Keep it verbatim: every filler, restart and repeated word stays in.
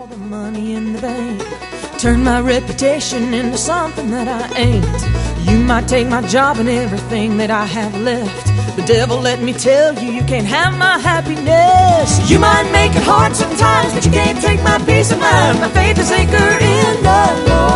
the money in the bank, turn my reputation into something that I ain't. You might take my job and everything that I have left, the devil, let me tell you, you can't have my happiness. You might make it hard sometimes, but you can't take my peace of mind. My faith is anchored in the Lord.